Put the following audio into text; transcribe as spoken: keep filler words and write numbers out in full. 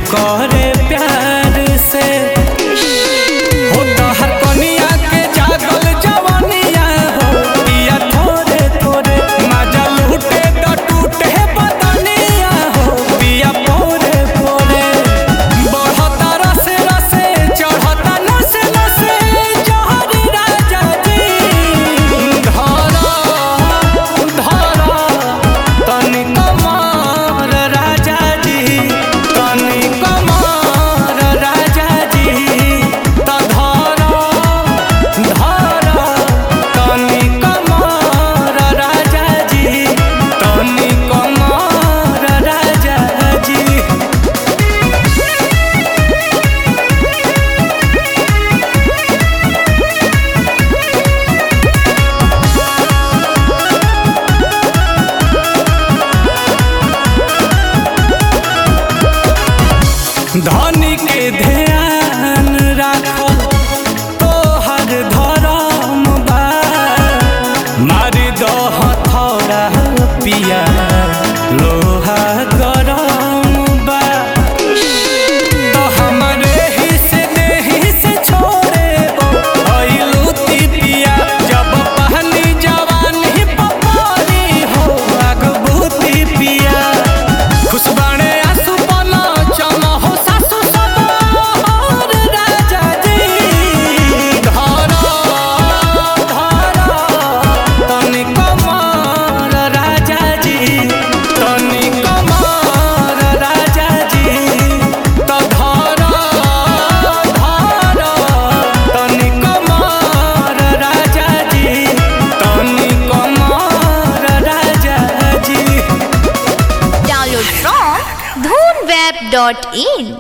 करे प्यार से हो तो हर कनिया के जागल जवानिया हो पिया थोड़े थोड़े मजा लूटे तो टूटे बदनिया हो पिया पोरे पोरे बढ़ता रसे रसे चढ़ता नसे नसे जहर राजा जी धरा धरा तनी कमार राजा जी तनी कमार राजा जी त धरा धरा तनी कमार राजा जी तनी कमार राजा जी। धनी के ध्यान राखो तोहर धर्म बा मारी दो हथौड़ा पिया लोहा गरम बा तो हमरे ही से देही से छोड़े लूती पिया जब पहली जवानी पपारी हो आग बूती पिया खुशबाणे आंसू पला चलो हो सासु सवार राजा जी धरा धरा तनी कमार राजा जी तनी कमार राजा जी त धरा धरा तनी कमार राजा जी तनी कमार राजा जी। Download from dhoonweb dot in